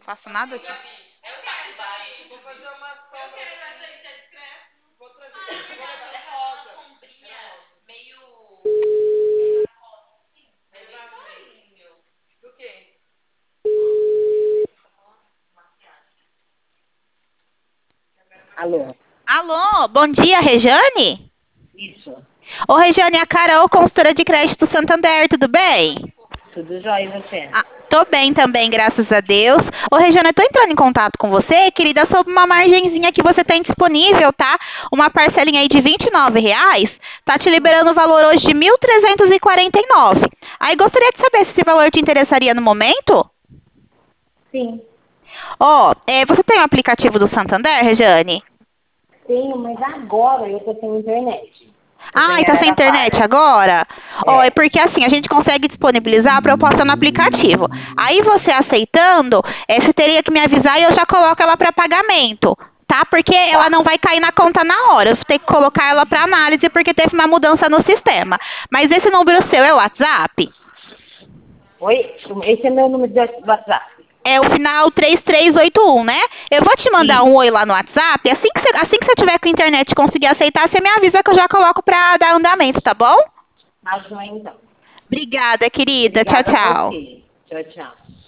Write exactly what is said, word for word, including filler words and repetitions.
Faço nada aqui. Vou fazer uma sombra. Eu quero trazer, você é discreto. Vou trazer. Ah, é verdade, ela faz uma sombrinha meio... Meio marinho. Do quê? Alô? Alô, bom dia, Rejane? Isso. Ô, Rejane, a Carol, consultora de crédito Santander, tudo bem? Tudo jóia e você? Ah, tô bem também, graças a Deus. Ô, Rejane, eu tô entrando em contato com você, querida, sobre uma margenzinha que você tem disponível, tá? Uma parcelinha aí de vinte e nove reais, tá te liberando o valor hoje de mil trezentos e quarenta e nove. Aí gostaria de saber se esse valor te interessaria no momento? Sim, Ó, é, você tem o aplicativo do Santander, Rejane? tenho, mas agora eu tô sem internet. Eu tô Ah, e em tá sem internet Araraquara. agora? Ó, é É. porque assim, a gente consegue disponibilizar a proposta no aplicativo. Aí você aceitando, é, você teria que me avisar e eu já coloco ela para pagamento, tá? Porque ela Tá. não vai cair na conta na hora. Eu vou ter que colocar ela para análise porque teve uma mudança no sistema. Mas esse número seu é o WhatsApp? Oi? Esse é meu número de WhatsApp. É o final três três oito um, né? Eu vou te mandar um Isso. oi lá no WhatsApp. Assim que você, assim que você tiver com a internet e conseguir aceitar, você me avisa que eu já coloco para dar andamento, tá bom? Tá joia, então. Obrigada, querida. Tchau, Obrigada a tchau. você. Tchau, tchau.